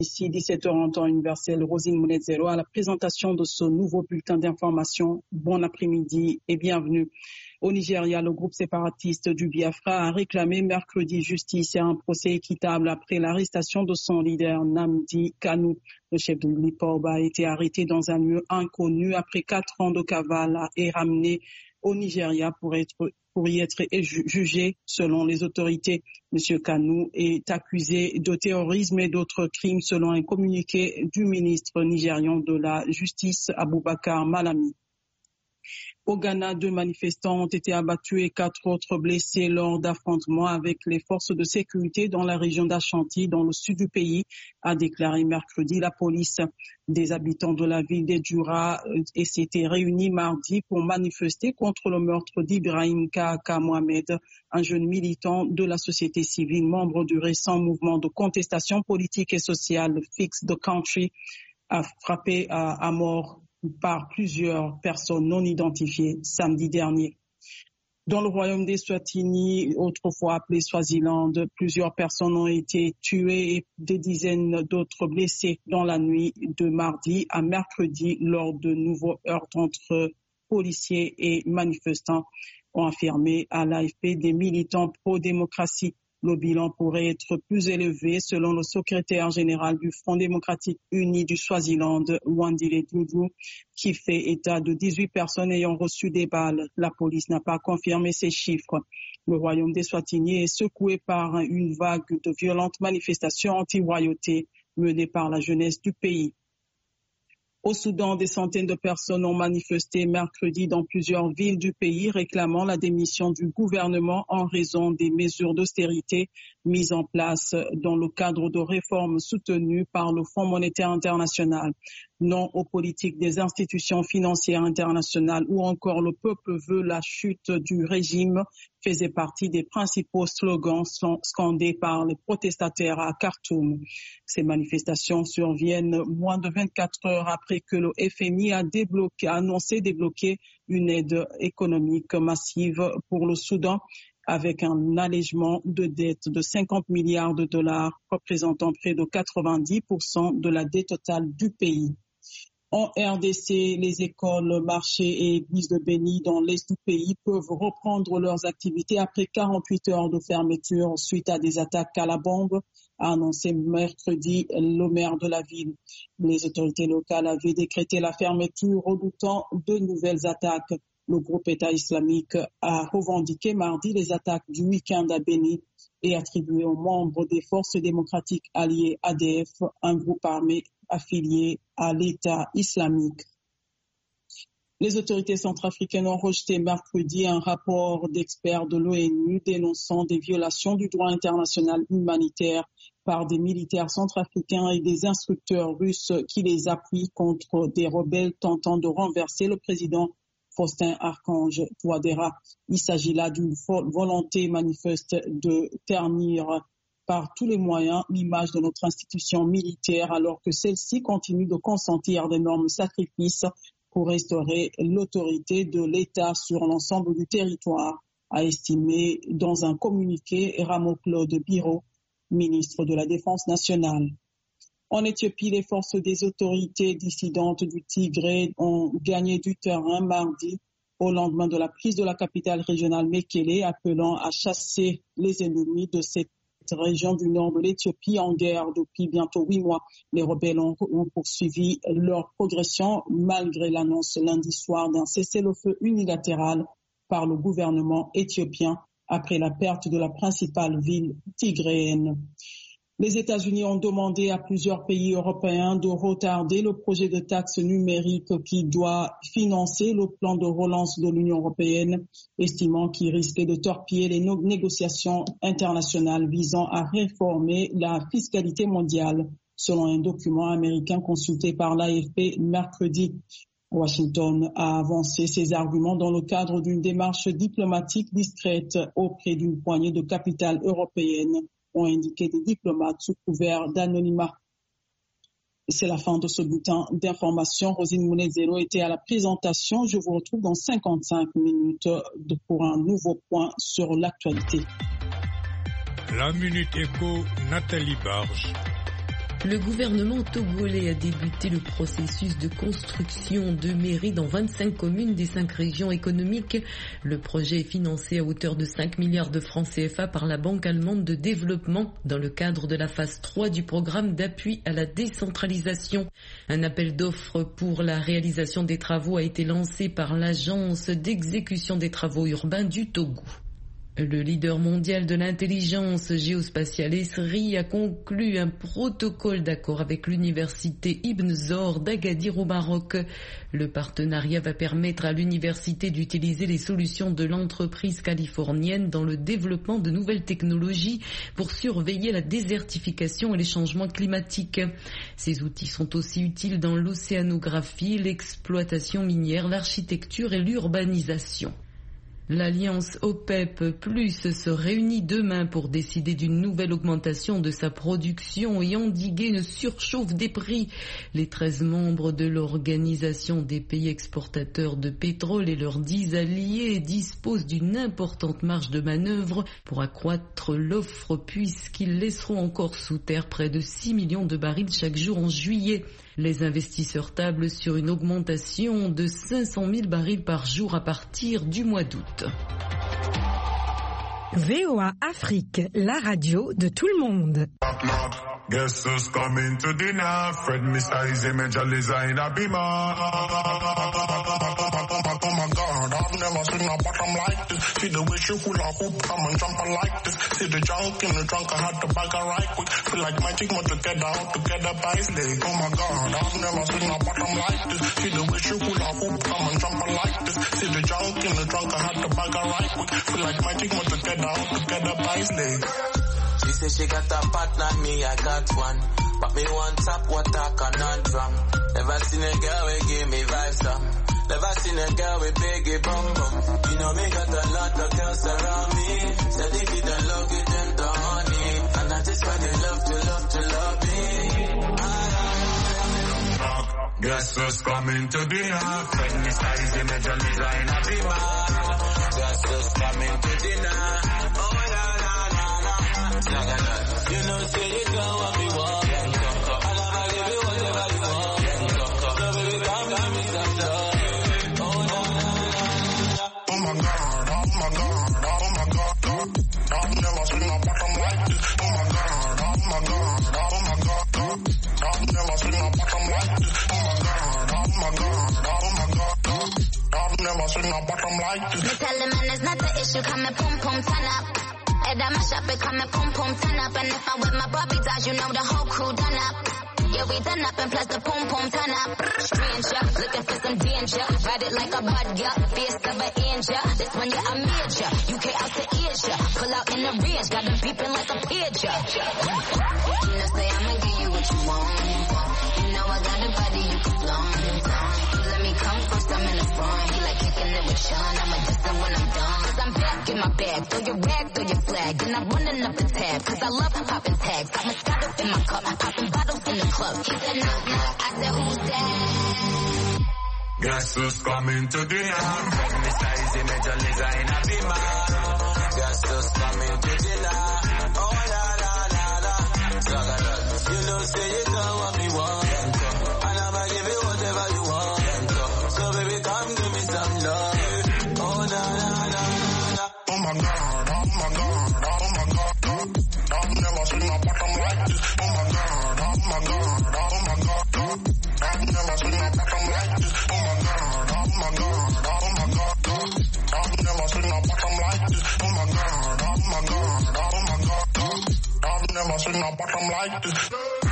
Ici, 17h en temps universel, Rosine Mounezero à la présentation de ce nouveau bulletin d'information. Bon après-midi et bienvenue. Au Nigeria, le groupe séparatiste du Biafra a réclamé mercredi justice et un procès équitable après l'arrestation de son leader Nnamdi Kanu. Le chef de l'IPOB a été arrêté dans un lieu inconnu après 4 ans de cavale et ramené au Nigeria pour y être jugé selon les autorités. M. Kanu est accusé de terrorisme et d'autres crimes selon un communiqué du ministre nigérian de la Justice, Abubakar Malami. Au Ghana, 2 manifestants ont été abattus et 4 autres blessés lors d'affrontements avec les forces de sécurité dans la région d'Ashanti, dans le sud du pays, a déclaré mercredi la police. Des habitants de la ville d'Edjura s'étaient réunis mardi pour manifester contre le meurtre d'Ibrahim Kaka Mohamed, un jeune militant de la société civile, membre du récent mouvement de contestation politique et sociale Fix the Country, a frappé à mort par plusieurs personnes non identifiées samedi dernier. Dans le royaume d'Eswatini, autrefois appelé Swaziland, plusieurs personnes ont été tuées et des dizaines d'autres blessées dans la nuit de mardi à mercredi lors de nouveaux heurts entre policiers et manifestants, ont affirmé à l'AFP des militants pro-démocratie. Le bilan pourrait être plus élevé selon le secrétaire général du Front démocratique uni du Swaziland, Wandile Doudou, qui fait état de 18 personnes ayant reçu des balles. La police n'a pas confirmé ces chiffres. Le royaume d'Eswatini est secoué par une vague de violentes manifestations anti-royauté menées par la jeunesse du pays. Au Soudan, des centaines de personnes ont manifesté mercredi dans plusieurs villes du pays réclamant la démission du gouvernement en raison des mesures d'austérité mises en place dans le cadre de réformes soutenues par le Fonds monétaire international. Non aux politiques des institutions financières internationales ou encore le peuple veut la chute du régime faisait partie des principaux slogans scandés par les protestataires à Khartoum. Ces manifestations surviennent moins de 24 heures après que le FMI a annoncé débloquer une aide économique massive pour le Soudan avec un allègement de dette de 50 milliards de dollars, représentant près de 90% de la dette totale du pays. En RDC, les écoles, marchés et églises de Béni dans l'est du pays peuvent reprendre leurs activités après 48 heures de fermeture suite à des attaques à la bombe, a annoncé mercredi le maire de la ville. Les autorités locales avaient décrété la fermeture redoutant de nouvelles attaques. Le groupe État islamique a revendiqué mardi les attaques du week-end à Béni et attribué aux membres des forces démocratiques alliées ADF, un groupe armé affilié à l'État islamique. Les autorités centrafricaines ont rejeté mercredi un rapport d'experts de l'ONU dénonçant des violations du droit international humanitaire par des militaires centrafricains et des instructeurs russes qui les appuient contre des rebelles tentant de renverser le président Faustin Archange Touadéra. Il s'agit là d'une volonté manifeste de ternir par tous les moyens l'image de notre institution militaire alors que celle-ci continue de consentir d'énormes sacrifices pour restaurer l'autorité de l'État sur l'ensemble du territoire, a estimé dans un communiqué Rameau-Claude Biro, ministre de la Défense nationale. En Éthiopie, les forces des autorités dissidentes du Tigré ont gagné du terrain mardi au lendemain de la prise de la capitale régionale Mekele, appelant à chasser les ennemis de cette région du nord de l'Éthiopie en guerre depuis bientôt 8 mois. Les rebelles ont poursuivi leur progression malgré l'annonce lundi soir d'un cessez-le-feu unilatéral par le gouvernement éthiopien après la perte de la principale ville tigréenne. Les États-Unis ont demandé à plusieurs pays européens de retarder le projet de taxe numérique qui doit financer le plan de relance de l'Union européenne, estimant qu'il risquait de torpiller les négociations internationales visant à réformer la fiscalité mondiale, selon un document américain consulté par l'AFP mercredi. Washington a avancé ses arguments dans le cadre d'une démarche diplomatique discrète auprès d'une poignée de capitales européennes, ont indiqué des diplomates sous couvert d'anonymat. C'est la fin de ce bulletin d'information. Rosine Mounezero était à la présentation. Je vous retrouve dans 55 minutes pour un nouveau point sur l'actualité. La Minute Éco, Nathalie Barge. Le gouvernement togolais a débuté le processus de construction de mairies dans 25 communes des 5 régions économiques. Le projet est financé à hauteur de 5 milliards de francs CFA par la Banque allemande de développement dans le cadre de la phase 3 du programme d'appui à la décentralisation. Un appel d'offres pour la réalisation des travaux a été lancé par l'Agence d'exécution des travaux urbains du Togo. Le leader mondial de l'intelligence géospatiale ESRI a conclu un protocole d'accord avec l'université Ibn Zor d'Agadir au Maroc. Le partenariat va permettre à l'université d'utiliser les solutions de l'entreprise californienne dans le développement de nouvelles technologies pour surveiller la désertification et les changements climatiques. Ces outils sont aussi utiles dans l'océanographie, l'exploitation minière, l'architecture et l'urbanisation. L'alliance OPEP+ se réunit demain pour décider d'une nouvelle augmentation de sa production et endiguer une surchauffe des prix. Les 13 membres de l'Organisation des pays exportateurs de pétrole et leurs 10 alliés disposent d'une importante marge de manœuvre pour accroître l'offre puisqu'ils laisseront encore sous terre près de 6 millions de barils chaque jour en juillet. Les investisseurs tablent sur une augmentation de 500 000 barils par jour à partir du mois d'août. VOA Afrique, la radio de tout le monde. Guess who's coming to dinner? Fred Mr. His image and design a beamer. Oh my God, I've never seen a bottom like this. See the way she hula hoop, come and jump like this. See the junk in the trunk, I had to bag her right quick. Feel like magic, more together, all together by his leg. Oh my God, I've never seen a bottom like this. See the way she hula hoop, come and jump like this. See the junk in the trunk, I had to bag her right quick. Feel like magic, more together, all together by his leg. She say she got a partner, me I got one. But me one top, what I conundrum. Never seen a girl who give me vibes up. Never seen a girl with biggie bum bum. You know me got a lot of girls around me. Said if you don't love it, then don't honey. And I just find it love me. Guess who's coming to dinner? Fred Mr. His image and design a beamer. Guess who's coming to dinner? Oh la la la la. You know say you got what we want. And I'ma give you whatever you want. So baby come give me some love. Oh la la la la. Oh my God, oh my God, oh my God. I've never seen a bottom like this. Oh my God, oh my God, oh my God. I've never seen a bottom like this. Oh my God, oh my God, oh my God. I've never seen a bottom like this. Me tell the man it's not the issue, come and pum pum turn up. Head on my shop, it come and pum pum turn up. And if I'm with my Barbie dolls, you know the whole crew done up. Yeah, we done up and plus the pum pum turn up. Stranger, looking for some danger. Ride it like a bud, yeah, fierce of an angel. This one, yeah, I'm major. UK out to Asia. Pull out in the range, got them beeping like a pigeon. You know, say I'ma give you what you want. You know I got a body you can flaunt. You let me come first, I'm in the front. He like kicking it with Sean, I'ma diss him when I'm done. Cause I'm back in my bag, throw your rag, throw your flag. And I'm running up the tab, cause I love popping tags. Got Moscato in my cup, popping bottles in the club. He said knock knock, I said who's that? Guess who's coming to dinner? Fred Mr. His image and design a beamer. Guess who's coming to dinner? Oh la la la la. You know say you got what me want. And I'ma give you whatever you want. So baby come give me some love. Oh la la la la. Oh my God, oh my God, oh my God. I've never seen a bottom like this. Oh my God, oh my God, oh my God. I've never seen a bottom like this. Oh my God, oh my God, oh my God. I've never seen a bottom like this. Oh my God, oh my God, oh my God. I've never seen a bottom like this.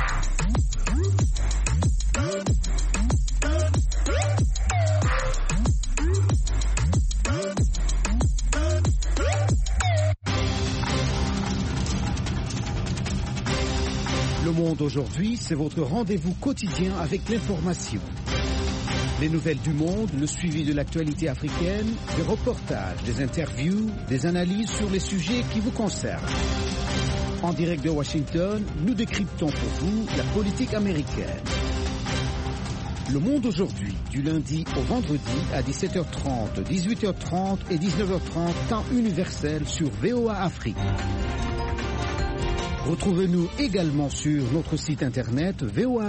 Le Monde aujourd'hui, c'est votre rendez-vous quotidien avec l'information. Les nouvelles du monde, le suivi de l'actualité africaine, des reportages, des interviews, des analyses sur les sujets qui vous concernent. En direct de Washington, nous décryptons pour vous la politique américaine. Le Monde aujourd'hui, du lundi au vendredi à 17h30, 18h30 et 19h30, temps universel sur VOA Afrique. Retrouvez-nous également sur notre site internet VOA